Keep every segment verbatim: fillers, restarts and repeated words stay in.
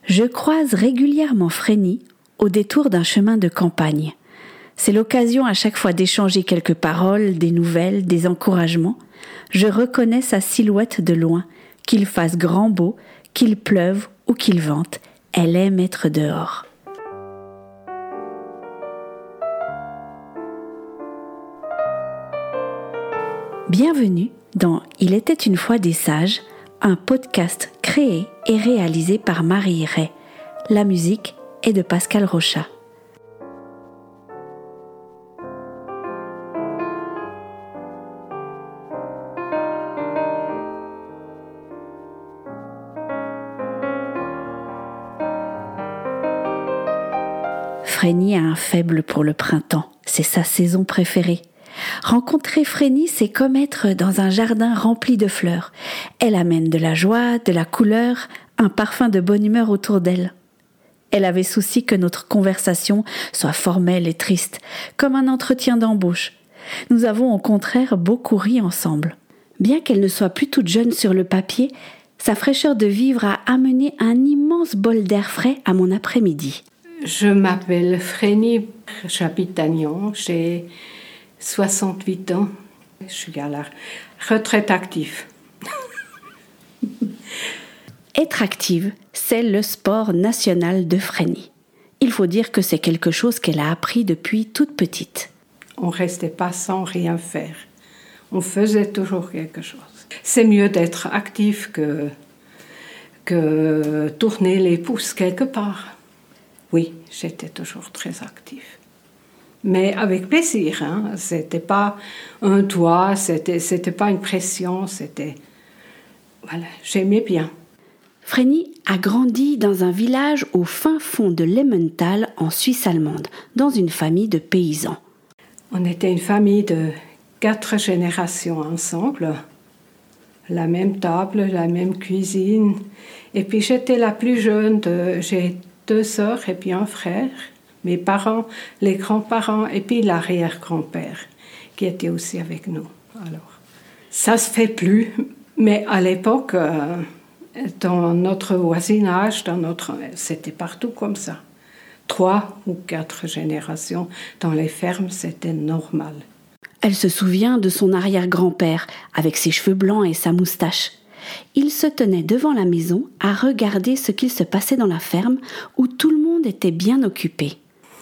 Je croise régulièrement Frénie au détour d'un chemin de campagne. C'est l'occasion à chaque fois d'échanger quelques paroles, des nouvelles, des encouragements. Je reconnais sa silhouette de loin, qu'il fasse grand beau, qu'il pleuve ou qu'il vente. Elle aime être dehors. Bienvenue dans Il était une fois des sages, un podcast créé et réalisé par Marie Ray. La musique est de Pascal Rochat. Frénie a un faible pour le printemps, c'est sa saison préférée. Rencontrer Frénie, c'est comme être dans un jardin rempli de fleurs. Elle amène de la joie, de la couleur, un parfum de bonne humeur autour d'elle. Elle avait souci que notre conversation soit formelle et triste, comme un entretien d'embauche. Nous avons au contraire beaucoup ri ensemble. Bien qu'elle ne soit plus toute jeune sur le papier, sa fraîcheur de vivre a amené un immense bol d'air frais à mon après-midi. Je m'appelle Frénie, j'habite à Nyon, j'ai soixante-huit ans, je suis à la retraite active. Être active, c'est le sport national de Frénie. Il faut dire que c'est quelque chose qu'elle a appris depuis toute petite. On ne restait pas sans rien faire, on faisait toujours quelque chose. C'est mieux d'être actif que, que tourner les pouces quelque part. Oui, j'étais toujours très active. Mais avec plaisir, hein. C'était pas un doigt, c'était, c'était pas une pression, c'était... Voilà, j'aimais bien. Frénie a grandi dans un village au fin fond de l'Emmental, en Suisse allemande, dans une famille de paysans. On était une famille de quatre générations ensemble. La même table, la même cuisine. Et puis j'étais la plus jeune, de, j'ai deux sœurs et puis un frère. Mes parents, les grands-parents et puis l'arrière-grand-père qui était aussi avec nous. Alors, ça se fait plus, mais à l'époque, euh, dans notre voisinage, dans notre, c'était partout comme ça. Trois ou quatre générations dans les fermes, c'était normal. Elle se souvient de son arrière-grand-père avec ses cheveux blancs et sa moustache. Il se tenait devant la maison à regarder ce qu'il se passait dans la ferme où tout le monde était bien occupé.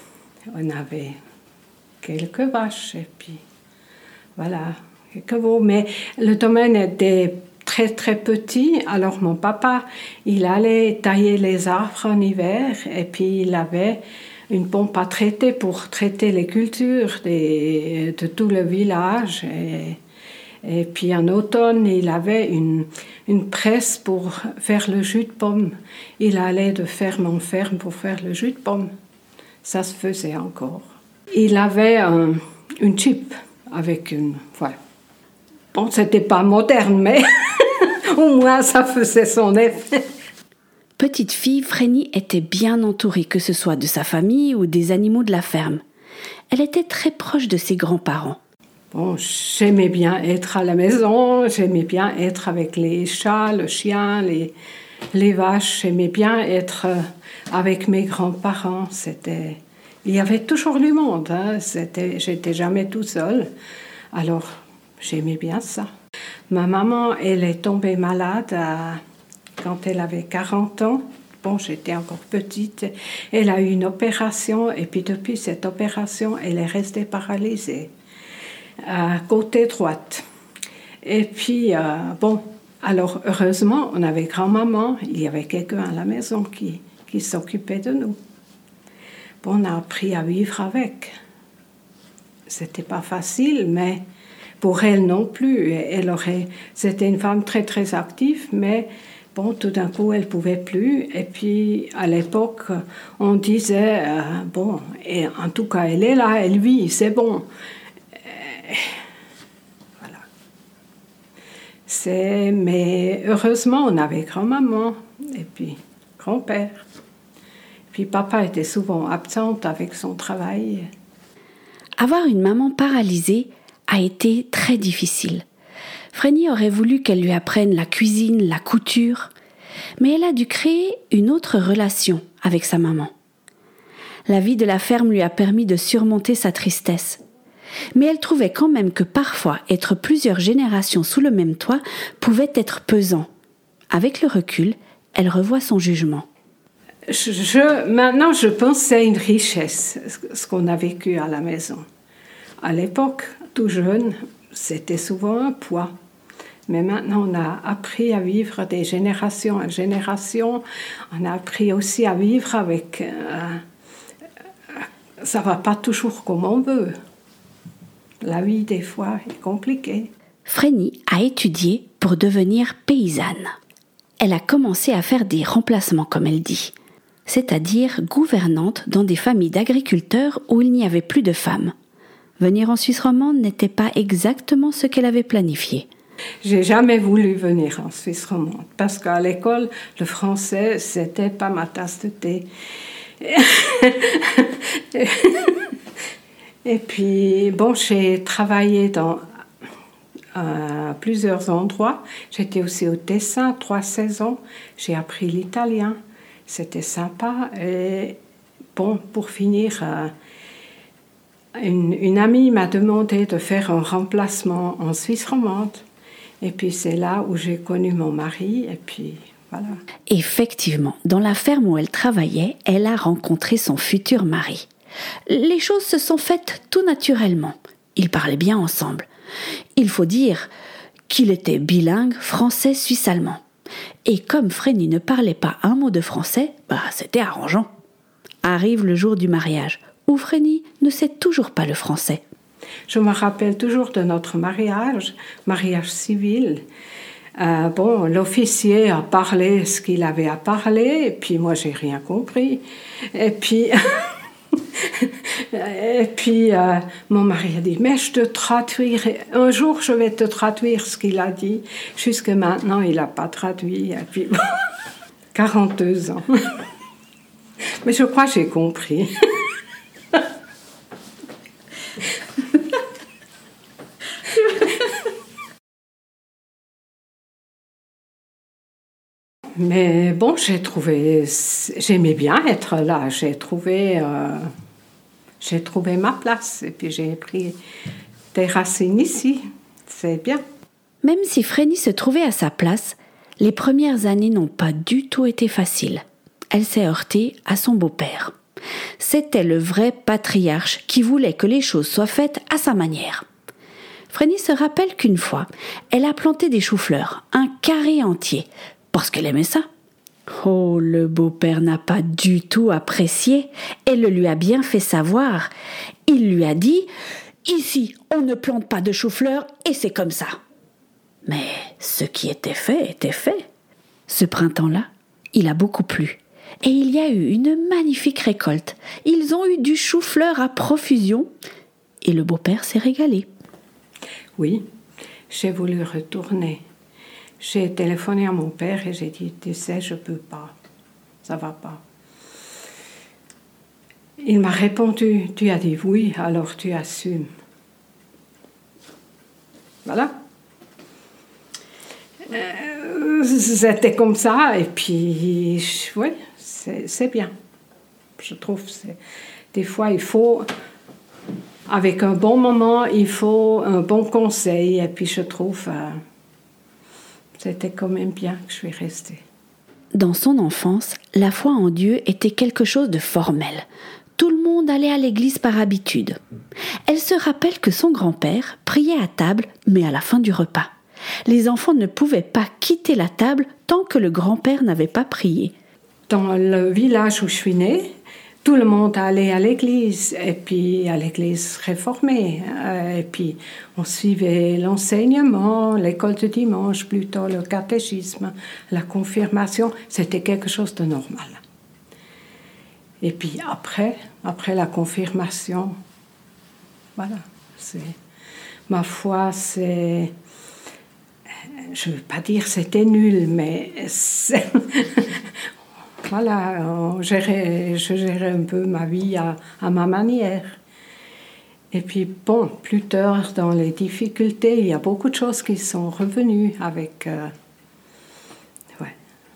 On avait quelques vaches et puis voilà, quelques veaux. Mais le domaine était très très petit. Alors mon papa, il allait tailler les arbres en hiver et puis il avait une pompe à traiter pour traiter les cultures des, de tout le village. Et, et puis en automne, il avait une, une presse pour faire le jus de pomme. Il allait de ferme en ferme pour faire le jus de pomme. Ça se faisait encore. Il avait un, une chip avec une... Voilà. Bon, c'était pas moderne, mais au moins ça faisait son effet. Petite fille, Frénie était bien entourée, que ce soit de sa famille ou des animaux de la ferme. Elle était très proche de ses grands-parents. Bon, j'aimais bien être à la maison, j'aimais bien être avec les chats, le chien, les, les vaches. J'aimais bien être avec mes grands-parents. C'était... Il y avait toujours du monde, hein. C'était... J'étais jamais tout seule. Alors, j'aimais bien ça. Ma maman, elle est tombée malade à... quand elle avait quarante ans. Bon, j'étais encore petite. Elle a eu une opération et puis depuis cette opération, elle est restée paralysée à côté droite. Et puis, euh, bon, alors heureusement, on avait grand-maman. Il y avait quelqu'un à la maison qui, qui s'occupait de nous. Bon, on a appris à vivre avec. C'était pas facile, mais pour elle non plus. Elle aurait, c'était une femme très, très active, mais bon, tout d'un coup, elle pouvait plus. Et puis, à l'époque, on disait, euh, bon, et en tout cas, elle est là, elle vit, c'est bon. Euh, voilà. C'est, mais heureusement, on avait grand-maman et puis grand-père. Puis papa était souvent absent avec son travail. Avoir une maman paralysée a été très difficile. Frénie aurait voulu qu'elle lui apprenne la cuisine, la couture. mais elle a dû créer une autre relation avec sa maman. La vie de la ferme lui a permis de surmonter sa tristesse. Mais elle trouvait quand même que parfois être plusieurs générations sous le même toit pouvait être pesant. Avec le recul, elle revoit son jugement. Je, je, maintenant, je pense que c'est une richesse, ce qu'on a vécu à la maison. À l'époque, tout jeune, c'était souvent un poids. Mais maintenant, on a appris à vivre des générations en génération. On a appris aussi à vivre avec... Euh, ça ne va pas toujours comme on veut. La vie, des fois, est compliquée. Frénie a étudié pour devenir paysanne. Elle a commencé à faire des remplacements, comme elle dit, c'est-à-dire gouvernante dans des familles d'agriculteurs où il n'y avait plus de femmes. Venir en Suisse romande n'était pas exactement ce qu'elle avait planifié. J'ai jamais voulu venir en Suisse romande parce qu'à l'école, le français, c'était pas ma tasse de thé. Et puis, bon, j'ai travaillé dans euh, plusieurs endroits. J'étais aussi au Tessin, trois saisons. J'ai appris l'italien. C'était sympa. Et bon, pour finir, euh, une, une amie m'a demandé de faire un remplacement en Suisse romande. Et puis, c'est là où j'ai connu mon mari. Et puis, voilà. Effectivement, dans la ferme où elle travaillait, elle a rencontré son futur mari. Les choses se sont faites tout naturellement. Ils parlaient bien ensemble. Il faut dire qu'il était bilingue français-suisse-allemand. Et comme Frénie ne parlait pas un mot de français, bah c'était arrangeant. Arrive le jour du mariage, où Frénie ne sait toujours pas le français. Je me rappelle toujours de notre mariage, mariage civil. Euh, bon, l'officier a parlé ce qu'il avait à parler, et puis moi j'ai rien compris. Et puis... Et puis, euh, mon mari a dit, mais je te traduirai, un jour je vais te traduire ce qu'il a dit. Jusque maintenant, il n'a pas traduit. Et puis, quarante-deux ans. Mais je crois que j'ai compris. Mais bon, j'ai trouvé, j'aimais bien être là. J'ai trouvé, euh, j'ai trouvé ma place et puis j'ai pris des racines ici. C'est bien. Même si Frénie se trouvait à sa place, les premières années n'ont pas du tout été faciles. Elle s'est heurtée à son beau-père. C'était le vrai patriarche qui voulait que les choses soient faites à sa manière. Frénie se rappelle qu'une fois, elle a planté des choux-fleurs, un carré entier, parce qu'elle aimait ça. Oh, le beau-père n'a pas du tout apprécié et le lui a bien fait savoir. Il lui a dit « Ici, on ne plante pas de choux-fleurs et c'est comme ça. » Mais ce qui était fait était fait. Ce printemps-là, il a beaucoup plu et il y a eu une magnifique récolte. Ils ont eu du chou-fleur à profusion et le beau-père s'est régalé. Oui, j'ai voulu retourner. J'ai téléphoné à mon père et j'ai dit, tu sais, je ne peux pas, ça ne va pas. Il m'a répondu, tu as dit oui, alors tu assumes. Voilà. Euh, c'était comme ça et puis, oui, c'est, c'est bien. Je trouve, c'est, des fois, il faut, avec un bon moment, il faut un bon conseil et puis je trouve... Euh, C'était quand même bien que je suis restée. Dans son enfance, la foi en Dieu était quelque chose de formel. Tout le monde allait à l'église par habitude. Elle se rappelle que son grand-père priait à table, mais à la fin du repas. Les enfants ne pouvaient pas quitter la table tant que le grand-père n'avait pas prié. Dans le village où je suis née, tout le monde allait à l'église, et puis à l'église réformée. Et puis on suivait l'enseignement, l'école de dimanche, plutôt le catéchisme, la confirmation. C'était quelque chose de normal. Et puis après, après la confirmation, voilà. C'est, ma foi, c'est... Je ne veux pas dire c'était nul, mais... C'est, voilà, on gérait, je gérais un peu ma vie à, à ma manière. Et puis, bon, plus tard, dans les difficultés, il y a beaucoup de choses qui sont revenues avec... Euh, ouais.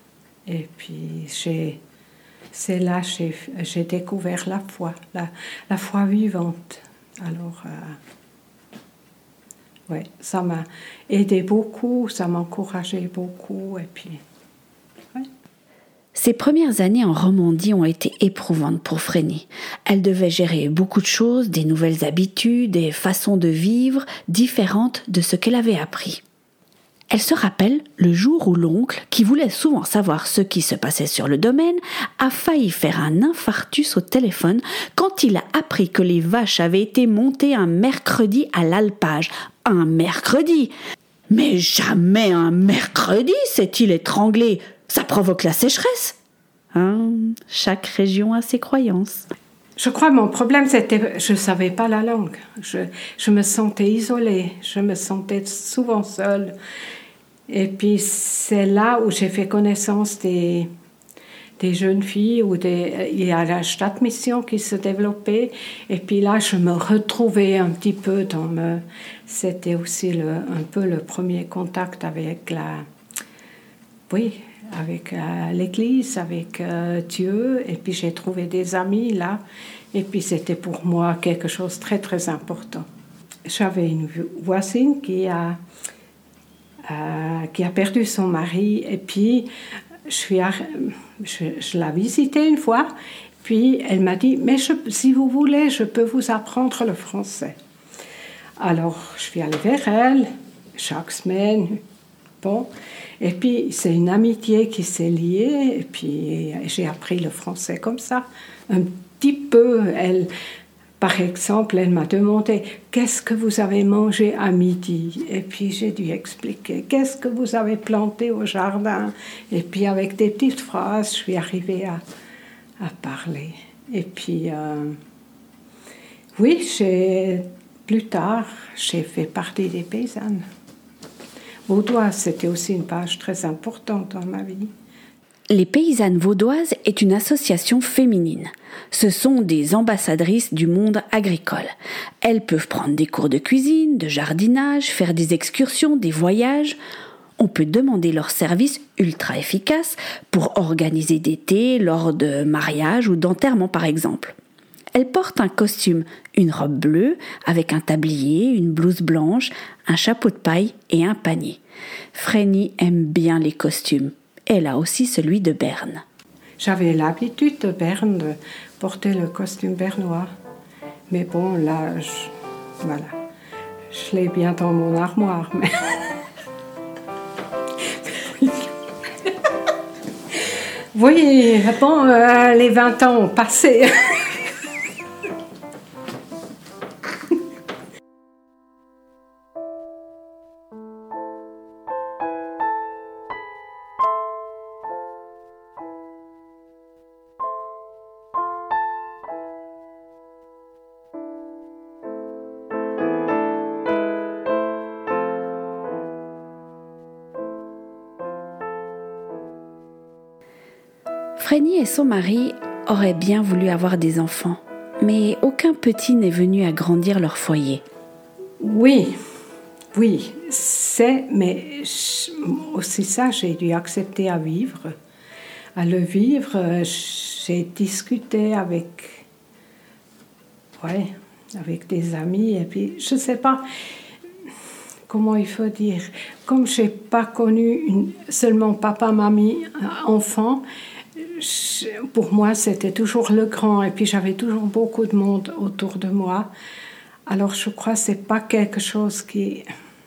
Et puis, j'ai, c'est là que j'ai, j'ai découvert la foi, la, la foi vivante. Alors, euh, ouais, ça m'a aidé beaucoup, ça m'a encouragé beaucoup. Et puis, ouais. Ces premières années en Romandie ont été éprouvantes pour Vreni. Elle devait gérer beaucoup de choses, des nouvelles habitudes et façons de vivre différentes de ce qu'elle avait appris. Elle se rappelle le jour où l'oncle, qui voulait souvent savoir ce qui se passait sur le domaine, a failli faire un infarctus au téléphone quand il a appris que les vaches avaient été montées un mercredi à l'alpage. Un mercredi ! Mais jamais un mercredi, s'est-il étranglé. Ça provoque la sécheresse. Hein, chaque région a ses croyances. Je crois que mon problème, c'était je ne savais pas la langue. Je, je me sentais isolée, je me sentais souvent seule. Et puis, c'est là où j'ai fait connaissance des, des jeunes filles, où des, il y a la Stadtmission qui se développait. Et puis là, je me retrouvais un petit peu dans me... C'était aussi le, un peu le premier contact avec la... Oui, avec euh, l'Église, avec euh, Dieu. Et puis, j'ai trouvé des amis là. Et puis, c'était pour moi quelque chose de très, très important. J'avais une voisine qui a... Euh, qui a perdu son mari, et puis je, suis à, je, je l'ai visitée une fois, puis elle m'a dit, mais je, si vous voulez, je peux vous apprendre le français. Alors je suis allée vers elle, chaque semaine, bon, et puis c'est une amitié qui s'est liée, et puis j'ai appris le français comme ça, un petit peu. Elle... Par exemple, elle m'a demandé « Qu'est-ce que vous avez mangé à midi ?» Et puis j'ai dû expliquer « Qu'est-ce que vous avez planté au jardin ?» Et puis avec des petites phrases, je suis arrivée à, à parler. Et puis, euh, oui, j'ai, plus tard, j'ai fait partie des paysannes. Vaudoises, c'était aussi une page très importante dans ma vie. Les Paysannes Vaudoises est une association féminine. Ce sont des ambassadrices du monde agricole. Elles peuvent prendre des cours de cuisine, de jardinage, faire des excursions, des voyages. On peut demander leurs services ultra efficaces pour organiser des thés lors de mariages ou d'enterrements par exemple. Elles portent un costume, une robe bleue avec un tablier, une blouse blanche, un chapeau de paille et un panier. Vreni aime bien les costumes. Elle a aussi celui de Berne. J'avais l'habitude de Berne de porter le costume bernois. Mais bon, là, je, voilà, je l'ai bien dans mon armoire. Mais... oui, bon, euh, les vingt ans ont passé. Vreni et son mari auraient bien voulu avoir des enfants, mais aucun petit n'est venu agrandir leur foyer. Oui, oui, c'est, mais aussi ça, j'ai dû accepter à vivre. À le vivre, j'ai discuté avec, ouais, avec des amis, et puis je ne sais pas comment il faut dire. Comme je n'ai pas connu une, seulement papa, mamie, enfant, pour moi, c'était toujours le grand, et puis j'avais toujours beaucoup de monde autour de moi. Alors, je crois que ce n'est pas quelque chose qui...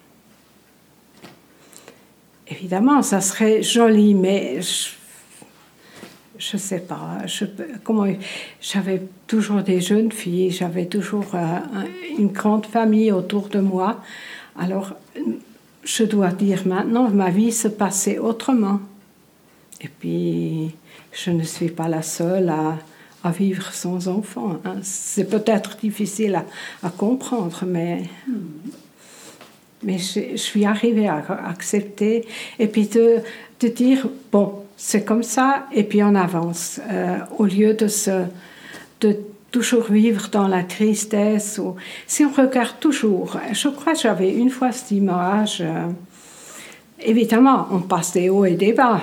Évidemment, ça serait joli, mais je ne sais pas. Je, comment, j'avais toujours des jeunes filles, j'avais toujours euh, une grande famille autour de moi. Alors, je dois dire maintenant, ma vie se passait autrement. Et puis... je ne suis pas la seule à, à vivre sans enfant. Hein. C'est peut-être difficile à, à comprendre, mais, mais je, je suis arrivée à accepter et puis de, de dire, bon, c'est comme ça, et puis on avance. Euh, au lieu de, se, de toujours vivre dans la tristesse. Ou, si on regarde toujours, je crois que j'avais une fois cette image, euh, évidemment, on passe des hauts et des bas.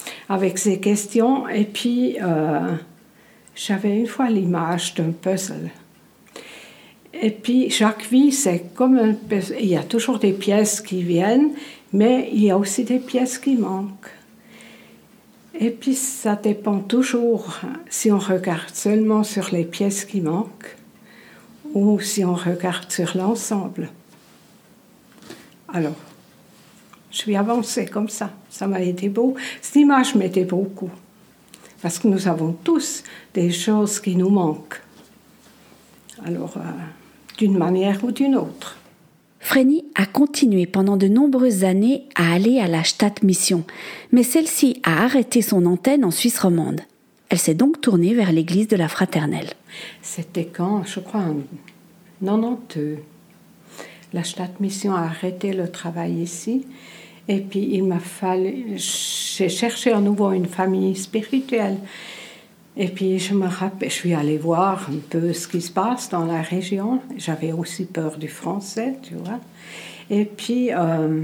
avec ces questions. Et puis, euh, j'avais une fois l'image d'un puzzle. Et puis, chaque vie, c'est comme un puzzle. Il y a toujours des pièces qui viennent, mais il y a aussi des pièces qui manquent. Et puis, ça dépend toujours si on regarde seulement sur les pièces qui manquent ou si on regarde sur l'ensemble. Alors, je suis avancée comme ça. Ça m'a été beau. Cette image m'aidait beaucoup. Parce que nous avons tous des choses qui nous manquent. Alors, euh, d'une manière ou d'une autre. Vreni a continué pendant de nombreuses années à aller à la Stadtmission, mais celle-ci a arrêté son antenne en Suisse romande. Elle s'est donc tournée vers l'église de la Fraternelle. C'était quand, je crois, en quatre-vingt-douze. La Stadtmission a arrêté le travail ici. Et puis, il m'a fallu... J'ai cherché à nouveau une famille spirituelle. Et puis, je me rappelle, je suis allée voir un peu ce qui se passe dans la région. J'avais aussi peur du français, tu vois. Et puis, euh,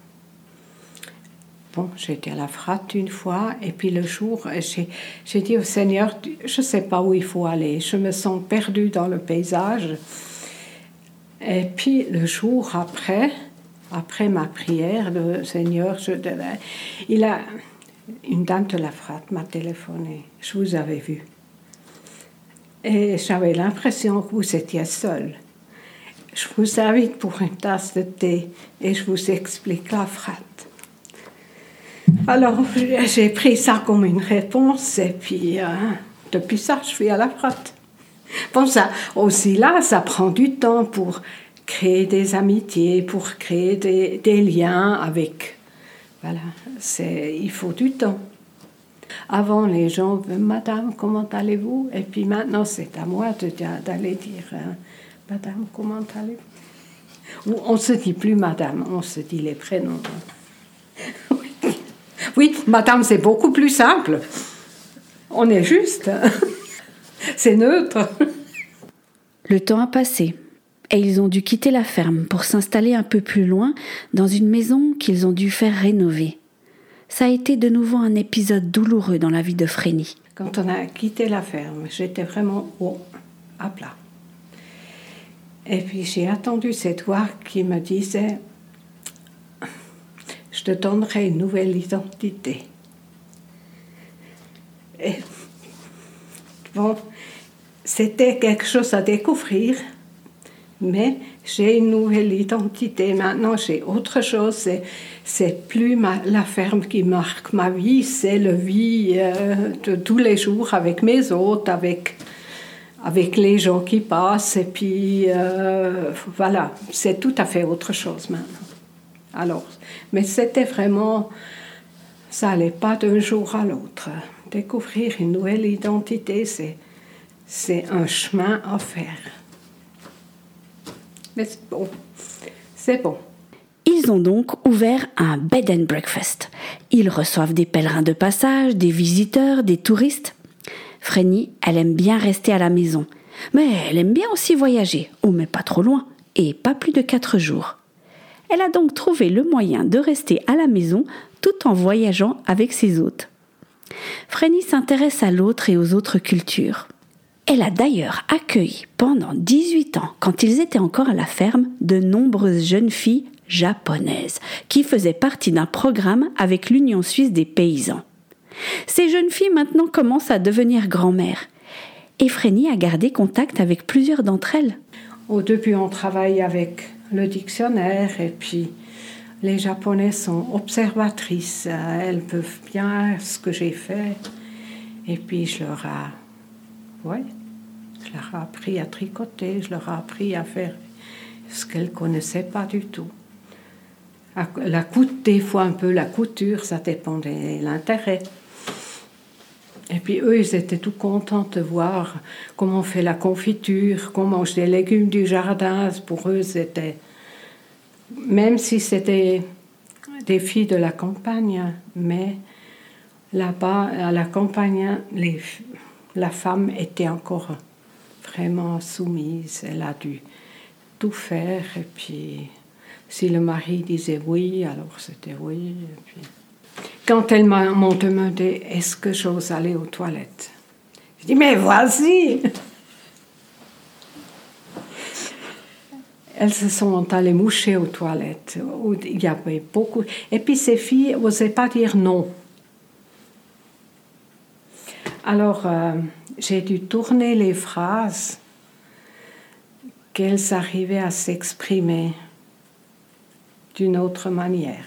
bon, j'étais à la Frat une fois. Et puis, le jour, j'ai, j'ai dit au Seigneur, je ne sais pas où il faut aller. Je me sens perdue dans le paysage. Et puis, le jour après, après ma prière, le Seigneur, je, il a... Une dame de la Frat m'a téléphoné. Je vous avais vu. Et j'avais l'impression que vous étiez seule. Je vous invite pour une tasse de thé et je vous explique la Frat. Alors, j'ai pris ça comme une réponse et puis, euh, depuis ça, je suis à la Frat. Bon, ça, aussi là, ça prend du temps pour créer des amitiés, pour créer des, des liens avec... Voilà, c'est, il faut du temps. Avant, les gens, Madame, comment allez-vous? Et puis maintenant, c'est à moi de, d'aller dire, hein, Madame, comment allez-vous? On ne se dit plus Madame, on se dit les prénoms. Oui, oui, Madame, c'est beaucoup plus simple. On est juste. C'est neutre. Le temps a passé. Et ils ont dû quitter la ferme pour s'installer un peu plus loin dans une maison qu'ils ont dû faire rénover. Ça a été de nouveau un épisode douloureux dans la vie de Vreni. Quand on a quitté la ferme, j'étais vraiment haut, à plat. Et puis j'ai attendu cette voix qui me disait « Je te donnerai une nouvelle identité. » Et bon, c'était quelque chose à découvrir. Mais j'ai une nouvelle identité. Maintenant, j'ai autre chose. C'est, c'est plus ma, la ferme qui marque ma vie, c'est la vie euh, de tous les jours avec mes hôtes, avec, avec les gens qui passent. Et puis, euh, voilà, c'est tout à fait autre chose maintenant. Alors, mais c'était vraiment... Ça n'allait pas d'un jour à l'autre. Découvrir une nouvelle identité, c'est, c'est un chemin à faire. Mais c'est bon, c'est bon. Ils ont donc ouvert un bed and breakfast. Ils reçoivent des pèlerins de passage, des visiteurs, des touristes. Vreni, elle aime bien rester à la maison. Mais elle aime bien aussi voyager, oh mais pas trop loin, et pas plus de quatre jours. Elle a donc trouvé le moyen de rester à la maison tout en voyageant avec ses hôtes. Vreni s'intéresse à l'autre et aux autres cultures. Elle a d'ailleurs accueilli pendant dix-huit ans, quand ils étaient encore à la ferme, de nombreuses jeunes filles japonaises qui faisaient partie d'un programme avec l'Union suisse des paysans. Ces jeunes filles maintenant commencent à devenir grand-mères et Vreni a gardé contact avec plusieurs d'entre elles. Au début, on travaille avec le dictionnaire et puis les Japonaises sont observatrices. Elles peuvent bien ce que j'ai fait et puis je leur ai... Oui, je leur ai appris à tricoter, je leur ai appris à faire ce qu'elles ne connaissaient pas du tout. La couture, des fois un peu la couture, ça dépendait de l'intérêt. Et puis eux, ils étaient tout contents de voir comment on fait la confiture, qu'on mange des légumes du jardin. Pour eux, c'était... Même si c'était des filles de la campagne, mais là-bas, à la campagne, les... la femme était encore vraiment soumise. Elle a dû tout faire. Et puis, si le mari disait oui, alors c'était oui. Et puis... quand elles m'ont demandé « Est-ce que j'ose aller aux toilettes ?» Je dis « Mais vas-y !» Elles se sont allées moucher aux toilettes, où il y avait beaucoup. Et puis ces filles n'osaient pas dire non. Alors, euh, j'ai dû tourner les phrases qu'elles arrivaient à s'exprimer d'une autre manière.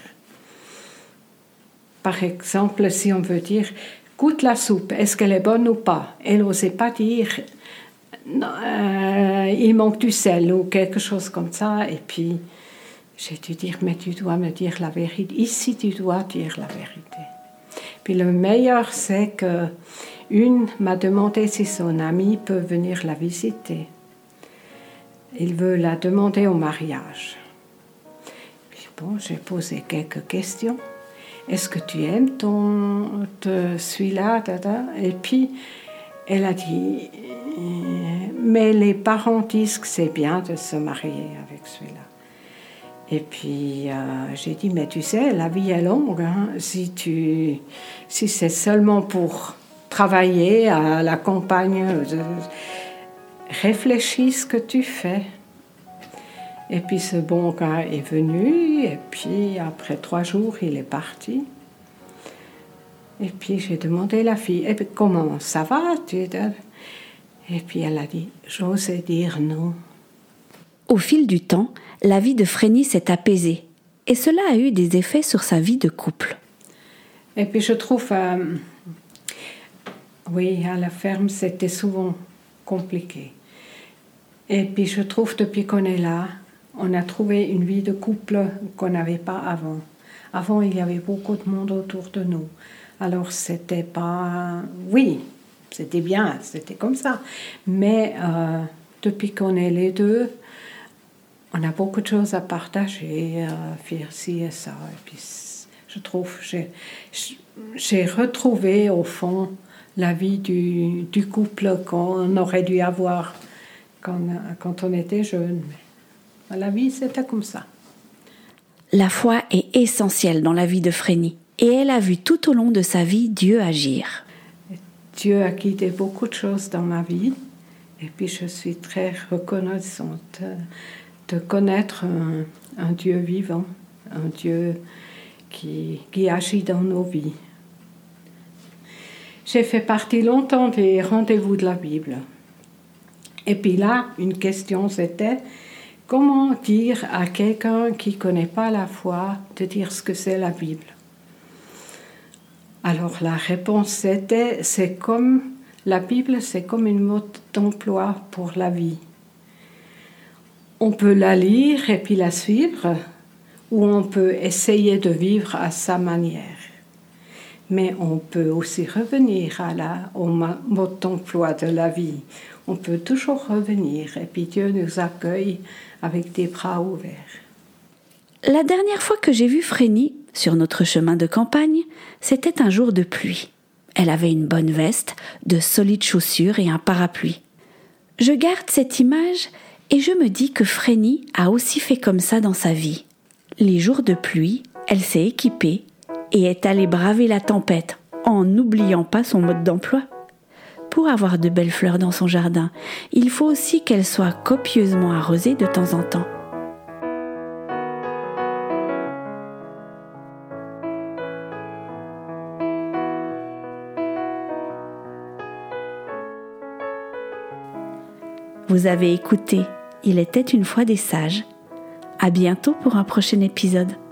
Par exemple, si on veut dire « Goûte la soupe, est-ce qu'elle est bonne ou pas ?» Elle n'osait pas dire « euh, il manque du sel » ou quelque chose comme ça. Et puis, j'ai dû dire « Mais tu dois me dire la vérité. Ici, tu dois dire la vérité. » Puis le meilleur, c'est que une m'a demandé si son ami peut venir la visiter. Il veut la demander au mariage. Puis bon, j'ai posé quelques questions. Est-ce que tu aimes ton, te, celui-là? Et puis, elle a dit, mais les parents disent que c'est bien de se marier avec celui-là. Et puis, euh, j'ai dit, mais tu sais, la vie est longue. Hein? Si, tu, si c'est seulement pour travailler à la campagne, réfléchis ce que tu fais. Et puis ce bon gars est venu, et puis après trois jours, il est parti. Et puis j'ai demandé à la fille, et puis, comment ça va? Et puis elle a dit, j'osais dire non. Au fil du temps, la vie de Frénie s'est apaisée, et cela a eu des effets sur sa vie de couple. Et puis je trouve, euh, oui, à la ferme, c'était souvent compliqué. Et puis je trouve, depuis qu'on est là, on a trouvé une vie de couple qu'on n'avait pas avant. Avant, il y avait beaucoup de monde autour de nous. Alors, c'était pas... Oui, c'était bien, c'était comme ça. Mais euh, depuis qu'on est les deux, on a beaucoup de choses à partager, euh, faire ci et ça. Et puis, je trouve, j'ai, j'ai retrouvé, au fond, la vie du, du couple qu'on aurait dû avoir quand, quand on était jeune. La vie, c'était comme ça. La foi est essentielle dans la vie de Frénie, et elle a vu tout au long de sa vie Dieu agir. Dieu a guidé beaucoup de choses dans ma vie, et puis je suis très reconnaissante de connaître un, un Dieu vivant, un Dieu qui, qui agit dans nos vies. J'ai fait partie longtemps des rendez-vous de la Bible. Et puis là, une question c'était... Comment dire à quelqu'un qui ne connaît pas la foi de dire ce que c'est la Bible? Alors la réponse c'était, c'est comme, la Bible c'est comme une mode d'emploi pour la vie. On peut la lire et puis la suivre, ou on peut essayer de vivre à sa manière. Mais on peut aussi revenir à la, au mode d'emploi de la vie. On peut toujours revenir et puis Dieu nous accueille avec des bras ouverts. La dernière fois que j'ai vu Frénie sur notre chemin de campagne, c'était un jour de pluie. Elle avait une bonne veste, de solides chaussures et un parapluie. Je garde cette image et je me dis que Frénie a aussi fait comme ça dans sa vie. Les jours de pluie, elle s'est équipée et est allée braver la tempête en n'oubliant pas son mode d'emploi. Pour avoir de belles fleurs dans son jardin, il faut aussi qu'elles soient copieusement arrosées de temps en temps. Vous avez écouté « Il était une fois des sages ». À bientôt pour un prochain épisode.